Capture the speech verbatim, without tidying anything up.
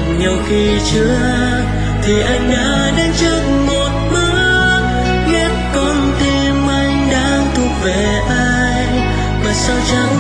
gặp nhau khi chưa thì anh đã đến trước một bước, biết con tim anh đang thuộc về ai mà sao chẳng